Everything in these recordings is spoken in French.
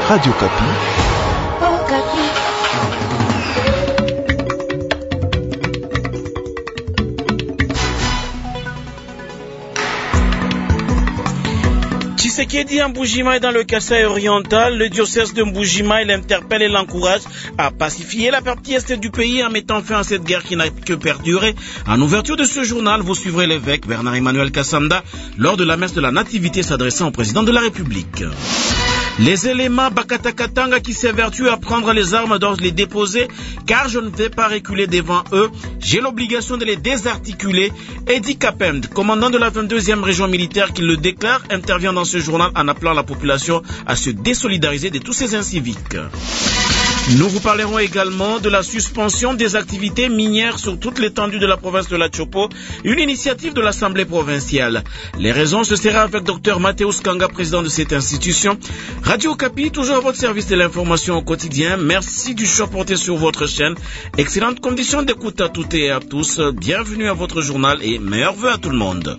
Radio Kapi. Oh, Kapi. Tshisekedi à Mbuji-Mayi dans le Kasaï oriental, le diocèse de Mbuji-Mayi l'interpelle et l'encourage à pacifier la partie est du pays en mettant fin à cette guerre qui n'a que perduré. En ouverture de ce journal, vous suivrez l'évêque Bernard-Emmanuel Kassanda lors de la messe de la Nativité s'adressant au président de la République. Les éléments Bakata Katanga qui s'évertuent à prendre les armes doivent les déposer car je ne vais pas reculer devant eux. J'ai l'obligation de les désarticuler. Eddie Kapend, commandant de la 22e région militaire qui le déclare, intervient dans ce journal en appelant la population à se désolidariser de tous ces inciviques. Nous vous parlerons également de la suspension des activités minières sur toute l'étendue de la province de la Chopo, une initiative de l'Assemblée provinciale. Les raisons, ce sera avec Dr Mathéus Kanga, président de cette institution. Radio Kapi, toujours à votre service de l'information au quotidien. Merci du choix porté sur votre chaîne. Excellentes conditions d'écoute à toutes et à tous. Bienvenue à votre journal et meilleurs vœux à tout le monde.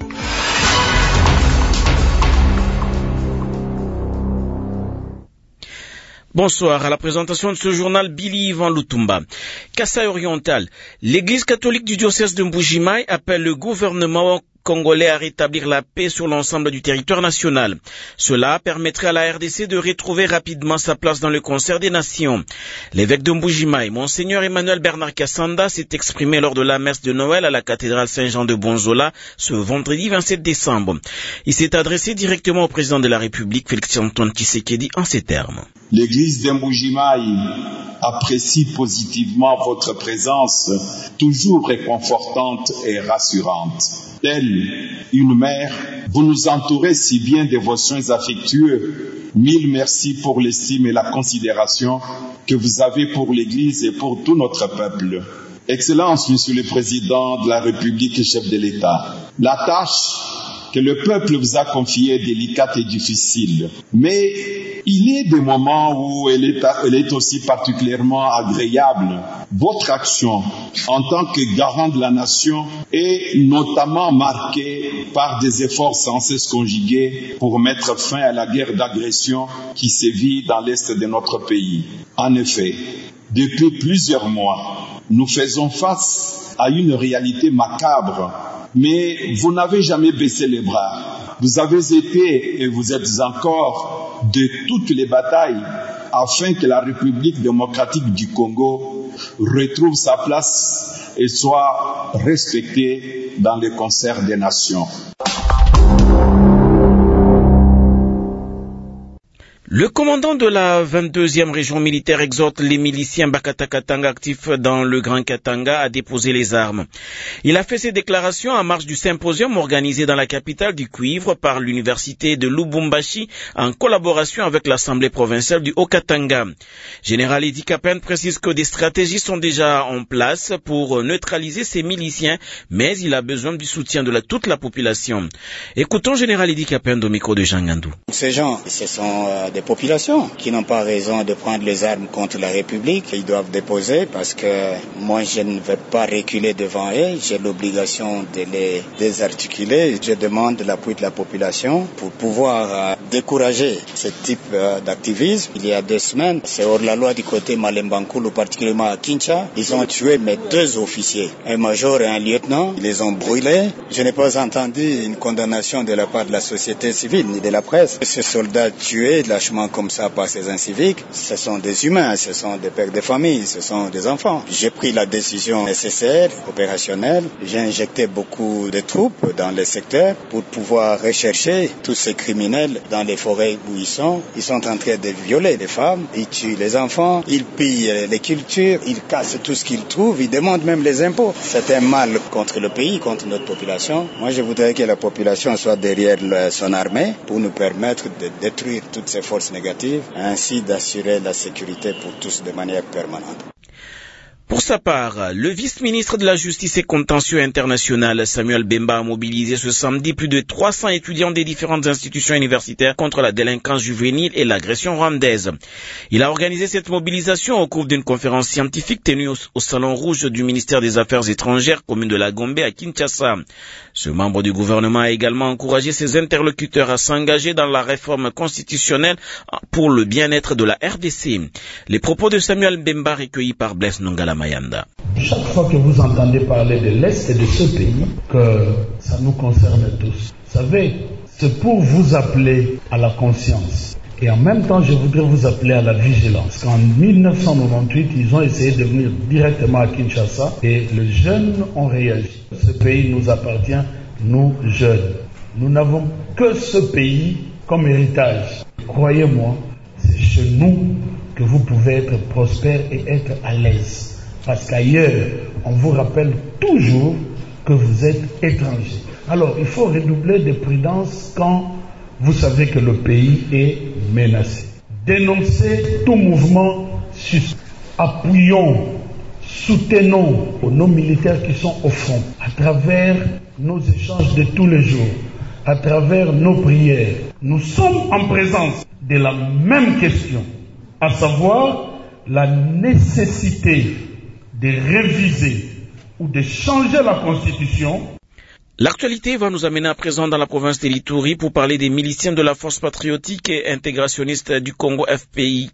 Bonsoir, à la présentation de ce journal, Billy Ivan Lutumba. Kasaï oriental, l'église catholique du diocèse de Mbuji-Mayi appelle le gouvernement congolais à rétablir la paix sur l'ensemble du territoire national. Cela permettrait à la RDC de retrouver rapidement sa place dans le concert des nations. L'évêque de Mbuji-Mayi, Monseigneur Emmanuel Bernard Kassanda, s'est exprimé lors de la messe de Noël à la cathédrale Saint-Jean de Bonzola ce vendredi 27 décembre. Il s'est adressé directement au président de la République, Félix-Antoine Tshisekedi, en ces termes. L'église de Mbuji-Mayi apprécie positivement votre présence, toujours réconfortante et rassurante. Telle une mère, vous nous entourez si bien de vos soins affectueux. Mille merci pour l'estime et la considération que vous avez pour l'Église et pour tout notre peuple. Excellence, Monsieur le Président de la République et chef de l'État, la tâche que le peuple vous a confiée est délicate et difficile, mais il est des moments où elle est aussi particulièrement agréable. Votre action en tant que garant de la nation est notamment marquée par des efforts sans cesse conjugués pour mettre fin à la guerre d'agression qui sévit dans l'est de notre pays. En effet, depuis plusieurs mois, nous faisons face à une réalité macabre, mais vous n'avez jamais baissé les bras. Vous avez été et vous êtes encore de toutes les batailles afin que la République démocratique du Congo retrouve sa place et soit respectée dans le concert des nations. Le commandant de la 22e région militaire exhorte les miliciens Bakata Katanga actifs dans le Grand Katanga à déposer les armes. Il a fait ces déclarations en marge du symposium organisé dans la capitale du cuivre par l'université de Lubumbashi en collaboration avec l'Assemblée provinciale du Haut-Katanga. Général Eddie Kapend précise que des stratégies sont déjà en place pour neutraliser ces miliciens, mais il a besoin du soutien de toute la population. Écoutons Général Eddie Kapend au micro de Jean Gandou. Ces gens, ce sont des populations qui n'ont pas raison de prendre les armes contre la République. Ils doivent déposer parce que moi je ne vais pas reculer devant eux. J'ai l'obligation de les désarticuler. Je demande l'appui de la population pour pouvoir décourager ce type d'activisme. Il y a 2 semaines, c'est hors la loi du côté Malembankulu, particulièrement à Kinshasa. Ils ont tué mes 2 officiers, un major et un lieutenant. Ils les ont brûlés. Je n'ai pas entendu une condamnation de la part de la société civile ni de la presse. Ces soldats tués lâchement comme ça par ces inciviques, ce sont des humains, ce sont des pères de famille, ce sont des enfants. J'ai pris la décision nécessaire, opérationnelle. J'ai injecté beaucoup de troupes dans les secteurs pour pouvoir rechercher tous ces criminels dans les forêts où ils sont. Ils sont en train de violer les femmes, ils tuent les enfants, ils pillent les cultures, ils cassent tout ce qu'ils trouvent, ils demandent même les impôts. C'est un mal contre le pays, contre notre population. Moi, je voudrais que la population soit derrière son armée pour nous permettre de détruire toutes ces forces négatives, ainsi d'assurer la sécurité pour tous de manière permanente. Pour sa part, le vice-ministre de la Justice et Contentieux international, Samuel Bemba, a mobilisé ce samedi plus de 300 étudiants des différentes institutions universitaires contre la délinquance juvénile et l'agression rwandaise. Il a organisé cette mobilisation au cours d'une conférence scientifique tenue au Salon Rouge du ministère des Affaires étrangères, commune de la Gombe à Kinshasa. Ce membre du gouvernement a également encouragé ses interlocuteurs à s'engager dans la réforme constitutionnelle pour le bien-être de la RDC. Les propos de Samuel Bemba recueillis par Blaise Nongala Mayanda. Chaque fois que vous entendez parler de l'Est et de ce pays, que ça nous concerne tous. Vous savez, c'est pour vous appeler à la conscience. Et en même temps, je voudrais vous appeler à la vigilance. Qu'en 1998, ils ont essayé de venir directement à Kinshasa et les jeunes ont réagi. Ce pays nous appartient, nous jeunes. Nous n'avons que ce pays comme héritage. Croyez-moi, c'est chez nous que vous pouvez être prospère et être à l'aise. Parce qu'ailleurs, on vous rappelle toujours que vous êtes étranger. Alors, il faut redoubler de prudence quand vous savez que le pays est menacé. Dénoncez tout mouvement suspect. Appuyons, soutenons nos militaires qui sont au front, à travers nos échanges de tous les jours, à travers nos prières. Nous sommes en présence de la même question, à savoir la nécessité de réviser ou de changer la Constitution. L'actualité va nous amener à présent dans la province de l'Ituri pour parler des miliciens de la force patriotique et intégrationniste du Congo FPI.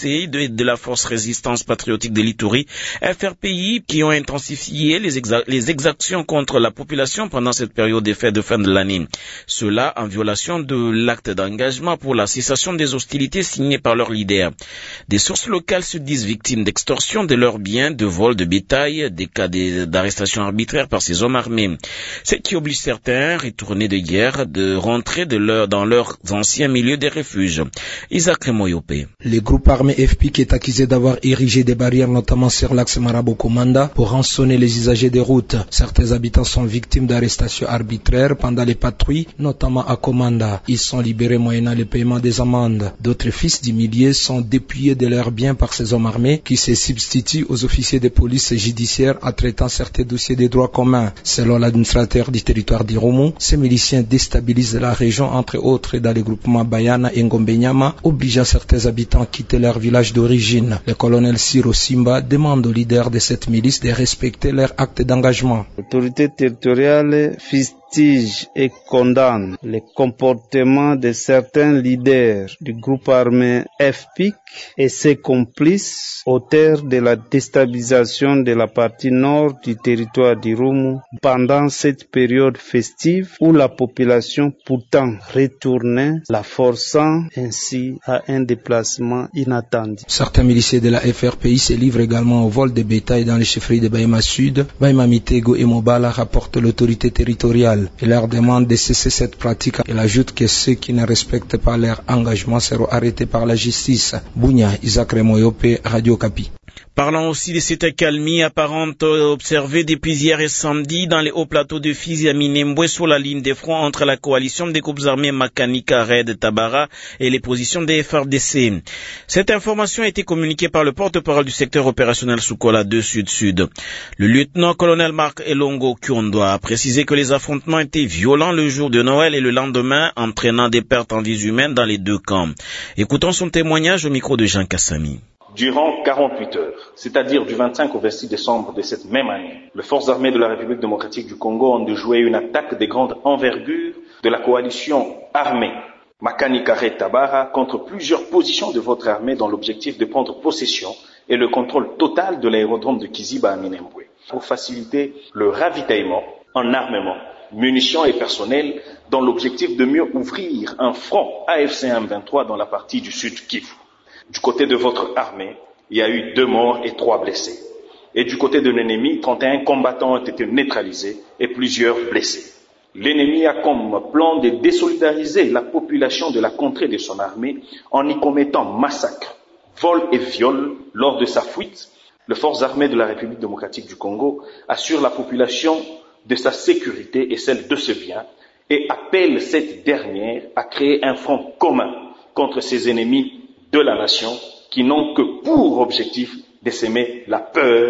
De la force résistance patriotique de l'Ituri, FRPI, qui ont intensifié les exactions contre la population pendant cette période des fêtes de fin de l'année. Cela en violation de l'acte d'engagement pour la cessation des hostilités signé par leur leader. Des sources locales se disent victimes d'extorsion de leurs biens, de vol de bétail, des cas d'arrestation arbitraire par ces hommes armés. Ce qui oblige certains retournés de guerre de rentrer dans leurs anciens milieux de refuge. Isaac Moyope. Les groupes armée FPIC est accusé d'avoir érigé des barrières notamment sur l'axe Marabo-Komanda pour rançonner les usagers des routes. Certains habitants sont victimes d'arrestations arbitraires pendant les patrouilles, notamment à Komanda. Ils sont libérés moyennant le paiement des amendes. D'autres fils du millier sont dépouillés de leurs biens par ces hommes armés qui se substituent aux officiers de police judiciaire en traitant certains dossiers des droits communs. Selon l'administrateur du territoire d'Irumu, ces miliciens déstabilisent la région entre autres dans les groupements Bayana et Ngombenyama, obligeant certains habitants à quitter leur village d'origine. Le colonel Siro Simba demande aux leaders de cette milice de respecter leur acte d'engagement. L'autorité territoriale fustige et condamne les comportements de certains leaders du groupe armé FPIC et ses complices auteurs de la déstabilisation de la partie nord du territoire d'Irumu pendant cette période festive où la population pourtant retournait, la forçant ainsi à un déplacement inattendu. Certains miliciens de la FRPI se livrent également au vol de bétail dans les chefferies de Bahima Sud, Bahima Mitego et Mobala, rapporte l'autorité territoriale. Il leur demande de cesser cette pratique. Il ajoute que ceux qui ne respectent pas leur engagement seront arrêtés par la justice. Bounia, Isaac Remoyope, Radio Kapi. Parlons aussi de cette accalmie apparente observée depuis hier et samedi dans les hauts plateaux de Fizi à Minembwe sur la ligne de front entre la coalition des groupes armés Makanika Red Tabara et les positions des FRDC. Cette information a été communiquée par le porte-parole du secteur opérationnel Soukola 2 Sud-Sud. Le lieutenant-colonel Marc Elongo Kyondo a précisé que les affrontements étaient violents le jour de Noël et le lendemain, entraînant des pertes en vies humaines dans les deux camps. Écoutons son témoignage au micro de Jean Kassami. Durant 48 heures, c'est-à-dire du 25 au 26 décembre de cette même année, les forces armées de la République démocratique du Congo ont déjoué une attaque de grande envergure de la coalition armée Makanika Red Tabara contre plusieurs positions de votre armée dans l'objectif de prendre possession et le contrôle total de l'aérodrome de Kiziba à Minembwe pour faciliter le ravitaillement en armement, munitions et personnel dans l'objectif de mieux ouvrir un front AFC M23 dans la partie du sud Kivu. Du côté de votre armée, il y a eu 2 morts et 3 blessés. Et du côté de l'ennemi, 31 combattants ont été neutralisés et plusieurs blessés. L'ennemi a comme plan de désolidariser la population de la contrée de son armée en y commettant massacres, vols et viols lors de sa fuite. Les forces armées de la République démocratique du Congo assurent la population de sa sécurité et celle de ses biens et appellent cette dernière à créer un front commun contre ses ennemis de la nation qui n'ont que pour objectif de s'aimer la peur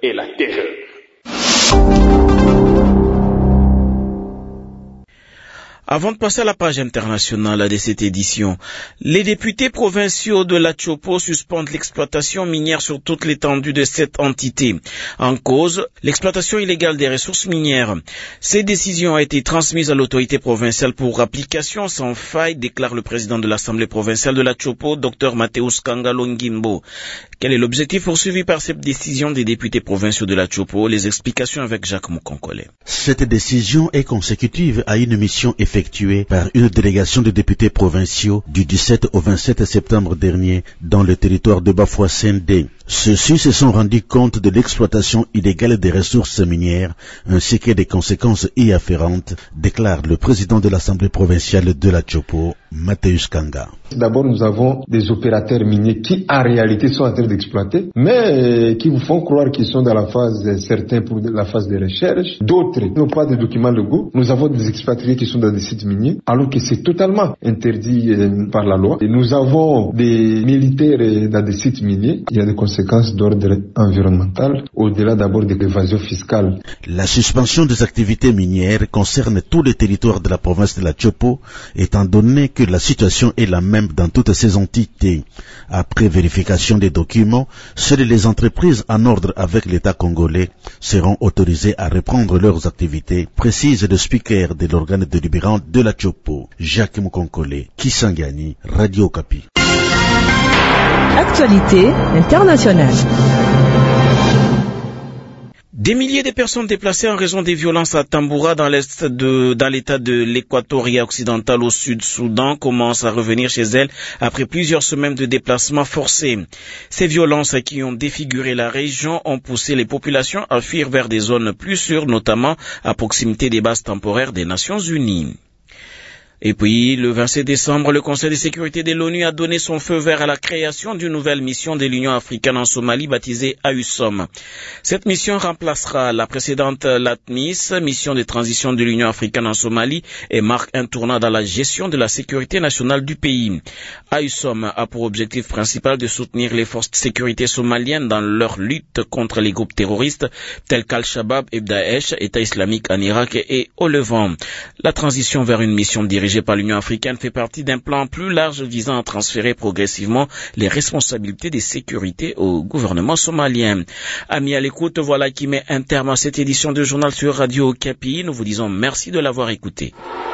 et la terreur. Avant de passer à la page internationale de cette édition, les députés provinciaux de la Tchopo suspendent l'exploitation minière sur toute l'étendue de cette entité. En cause, l'exploitation illégale des ressources minières. Cette décision a été transmise à l'autorité provinciale pour application sans faille, déclare le président de l'Assemblée provinciale de la Tchopo, Dr Mateus Kangalongimbo. Quel est l'objectif poursuivi par cette décision des députés provinciaux de la Tchopo? Les explications avec Jacques Moukonkole. Cette décision est consécutive à une mission effectuée par une délégation de députés provinciaux du 17 au 27 septembre dernier dans le territoire de Bafouassende. Ceux-ci se sont rendus compte de l'exploitation illégale des ressources minières ainsi que des conséquences y afférentes, déclare le président de l'Assemblée provinciale de la Tchopo, Mateus Kanga. D'abord, nous avons des opérateurs miniers qui, en réalité, sont en train d'exploiter, mais qui vous font croire qu'ils sont dans la phase, certains pour la phase de recherche, d'autres n'ont pas de documents légaux. Nous avons des expatriés qui sont dans des sites miniers, alors que c'est totalement interdit par la loi. Et nous avons des militaires dans des sites miniers. Il y a des conséquences d'ordre environnemental, au-delà d'abord de l'évasion fiscale. La suspension des activités minières concerne tout le territoire de la province de la Tchopo, étant donné que la situation est la même dans toutes ces entités. Après vérification des documents, seules les entreprises en ordre avec l'État congolais seront autorisées à reprendre leurs activités, précise le speaker de l'organe délibérant de la Tchopo, Jacques Moukonkole, Kisangani, Radio Okapi. Actualité internationale. Des milliers de personnes déplacées en raison des violences à Tamboura dans l'état de l'Équatoria occidental au Sud-Soudan commencent à revenir chez elles après plusieurs semaines de déplacements forcés. Ces violences qui ont défiguré la région ont poussé les populations à fuir vers des zones plus sûres, notamment à proximité des bases temporaires des Nations Unies. Et puis, le 27 décembre, le Conseil de sécurité de l'ONU a donné son feu vert à la création d'une nouvelle mission de l'Union africaine en Somalie baptisée AUSOM. Cette mission remplacera la précédente LATMIS, mission de transition de l'Union africaine en Somalie, et marque un tournant dans la gestion de la sécurité nationale du pays. AUSOM a pour objectif principal de soutenir les forces de sécurité somaliennes dans leur lutte contre les groupes terroristes tels qu'Al-Shabaab et Daesh, État islamique en Irak et au Levant. La transition vers une mission dirigée par l'Union africaine fait partie d'un plan plus large visant à transférer progressivement les responsabilités de sécurité au gouvernement somalien. Amis à l'écoute, voilà qui met un terme à cette édition de journal sur Radio Okapi. Nous vous disons merci de l'avoir écouté.